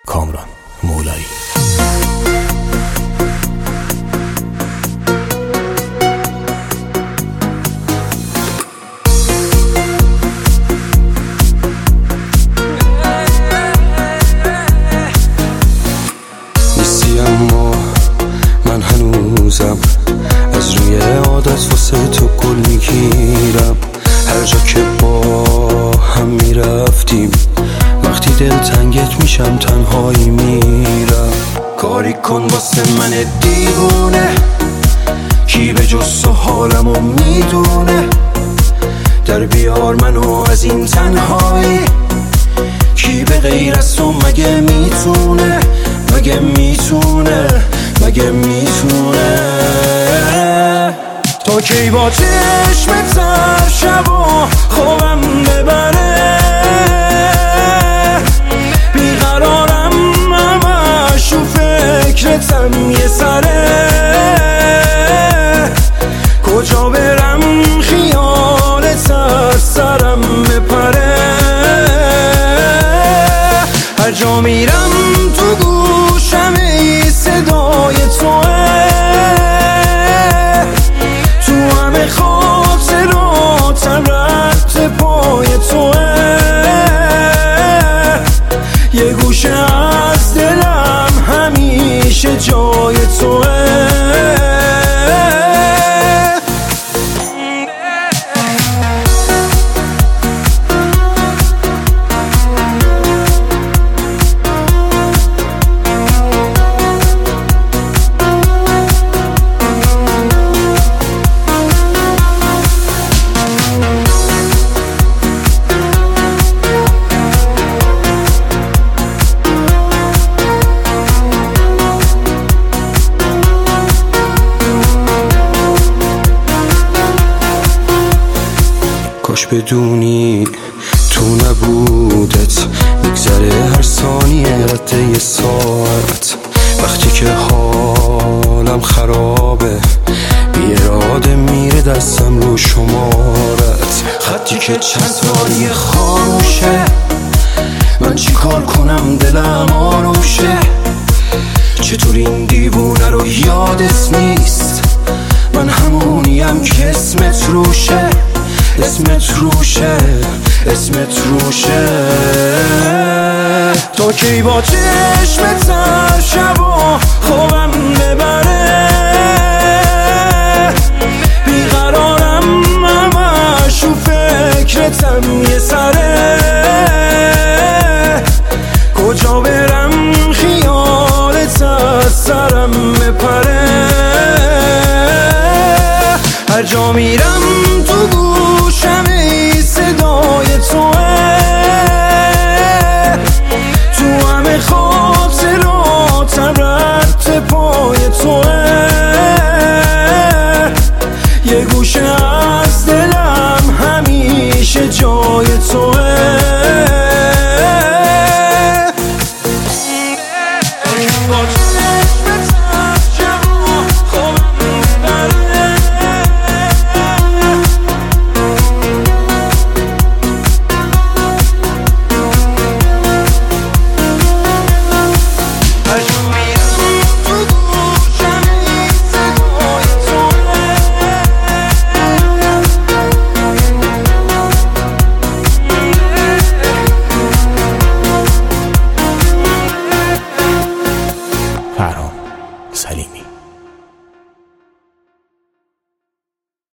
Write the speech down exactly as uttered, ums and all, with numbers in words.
کامران مولایی. نیستی اما من هنوزم از روی عادت واسه تو گل میگیرم. هر جا که با هم میرفتیم وقتی دل تنگت میشم تنهایی میرم. کاری کن واسه من دیوونه، کی به جز تو حالمو میدونه. در بیار منو از این تنهایی، کی به غیر از تو مگه میتونه، مگه میتونه، مگه میتونه. تا کی با چشمت هر شبا خوابم ببره، بیقرارم همش و فکرتم یه سره. کجا برم خیالت از سرم بپره. هر جا میرم تو گوشم ای صدای توه، تو همه خاطراتم رد پای توه. یه گوشه از دلم همیشه جای توه. کاش بدونی تو نبودت میگذره هر ثانیه رد یه ساعت. وقتی که حالم خرابه بی اراده میره دستم رو شمارت. خطی که چند سالی خاموشه، من چی کار کنم دلم آروشه. چطور این دیوونه رو یادت نیست، من همونیم که اسمت روشه، اسمت روشه، اسمت روشه. تا کی با چشمت هر شبا خوابم ببره، بیقرارم همش و فکرتم یه سره. کجا برم خیالت از سرم بپره. هر جا میرم تو گوشم ای صدای توه، تو همه خاطراتم رد پای توه. یه گوشه از دلم همیشه جای توه. فرهام سلیمی.